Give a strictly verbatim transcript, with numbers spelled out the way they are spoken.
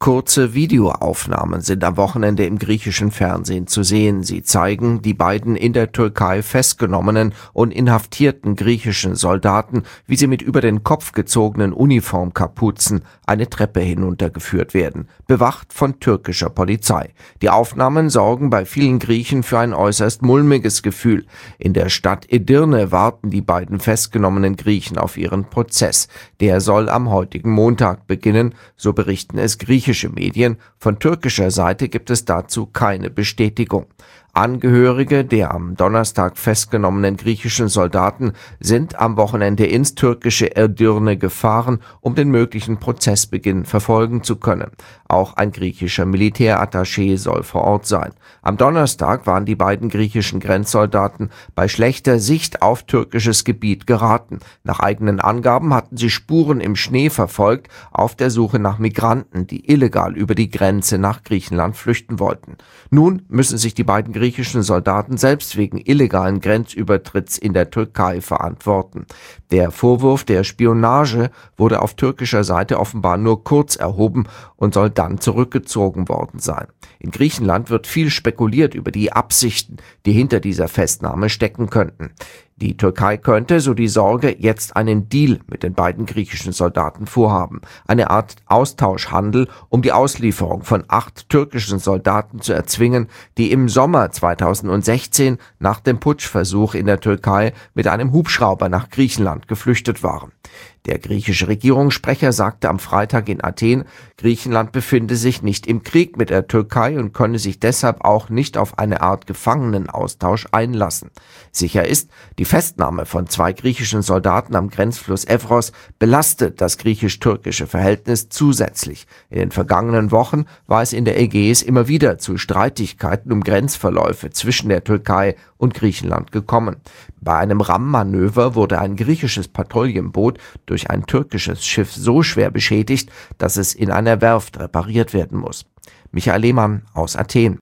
Kurze Videoaufnahmen sind am Wochenende im griechischen Fernsehen zu sehen. Sie zeigen die beiden in der Türkei festgenommenen und inhaftierten griechischen Soldaten, wie sie mit über den Kopf gezogenen Uniformkapuzen eine Treppe hinuntergeführt werden, bewacht von türkischer Polizei. Die Aufnahmen sorgen bei vielen Griechen für ein äußerst mulmiges Gefühl. In der Stadt Edirne warten die beiden festgenommenen Griechen auf ihren Prozess. Der soll am heutigen Montag beginnen, so berichten es griechische Medien. Von türkischer Seite gibt es dazu keine Bestätigung. Angehörige der am Donnerstag festgenommenen griechischen Soldaten sind am Wochenende ins türkische Edirne gefahren, um den möglichen Prozessbeginn verfolgen zu können. Auch ein griechischer Militärattaché soll vor Ort sein. Am Donnerstag waren die beiden griechischen Grenzsoldaten bei schlechter Sicht auf türkisches Gebiet geraten. Nach eigenen Angaben hatten sie Spuren im Schnee verfolgt, auf der Suche nach Migranten, die illegal über die Grenze nach Griechenland flüchten wollten. Nun müssen sich die beiden griechischen Soldaten selbst wegen illegalen Grenzübertritts in der Türkei verantworten. Der Vorwurf der Spionage wurde auf türkischer Seite offenbar nur kurz erhoben und soll dann zurückgezogen worden sein. In Griechenland wird viel spekuliert über die Absichten, die hinter dieser Festnahme stecken könnten. Die Türkei könnte, so die Sorge, jetzt einen Deal mit den beiden griechischen Soldaten vorhaben. Eine Art Austauschhandel, um die Auslieferung von acht türkischen Soldaten zu erzwingen, die im Sommer zweitausendsechzehn nach dem Putschversuch in der Türkei mit einem Hubschrauber nach Griechenland geflüchtet waren. Der griechische Regierungssprecher sagte am Freitag in Athen, Griechenland befinde sich nicht im Krieg mit der Türkei und könne sich deshalb auch nicht auf eine Art Gefangenenaustausch einlassen. Sicher ist, die Festnahme von zwei griechischen Soldaten am Grenzfluss Evros belastet das griechisch-türkische Verhältnis zusätzlich. In den vergangenen Wochen war es in der Ägäis immer wieder zu Streitigkeiten um Grenzverläufe zwischen der Türkei und Griechenland gekommen. Bei einem Rammmanöver wurde ein griechisches Patrouillenboot durch ein türkisches Schiff so schwer beschädigt, dass es in einer Werft repariert werden muss. Michael Lehmann aus Athen.